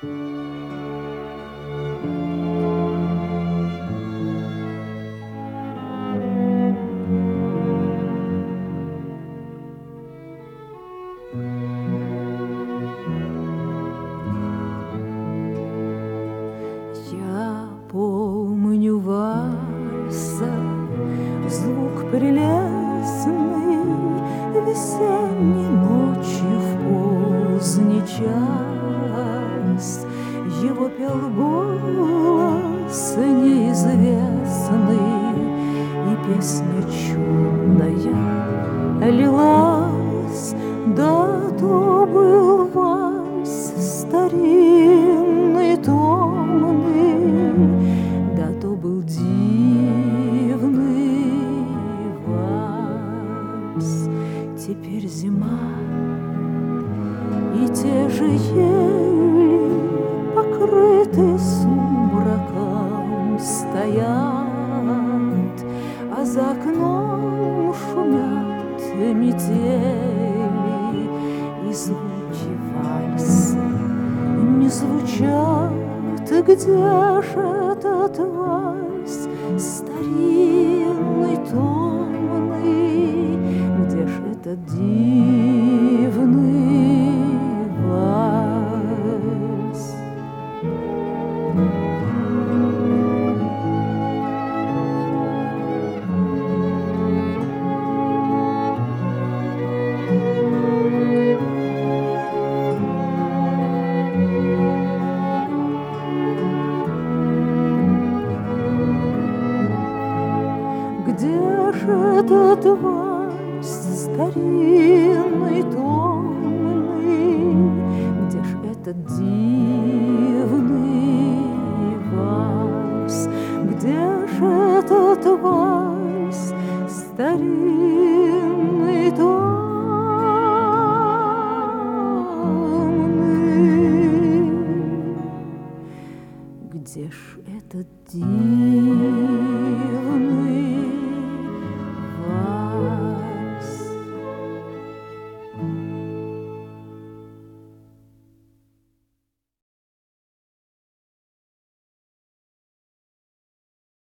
Я помню вальса, звук прелестный, весенней ночью в поздний час. Его пел голос неизвестный, и песня чудная лилась. Да то был вальс старинный, томный, да то был дивный вальс. Теперь зима, и те же ели, покрыты сумраком, стоят, а за окном шумят метели, и звуки вальса не звучат. Где ж этот вальс старинный, томный, где ж этот дивный вальс? Где ж этот вальс старинный, томный, где ж этот дивный вальс? Где ж этот вальс старинный, томный, где ж этот дивный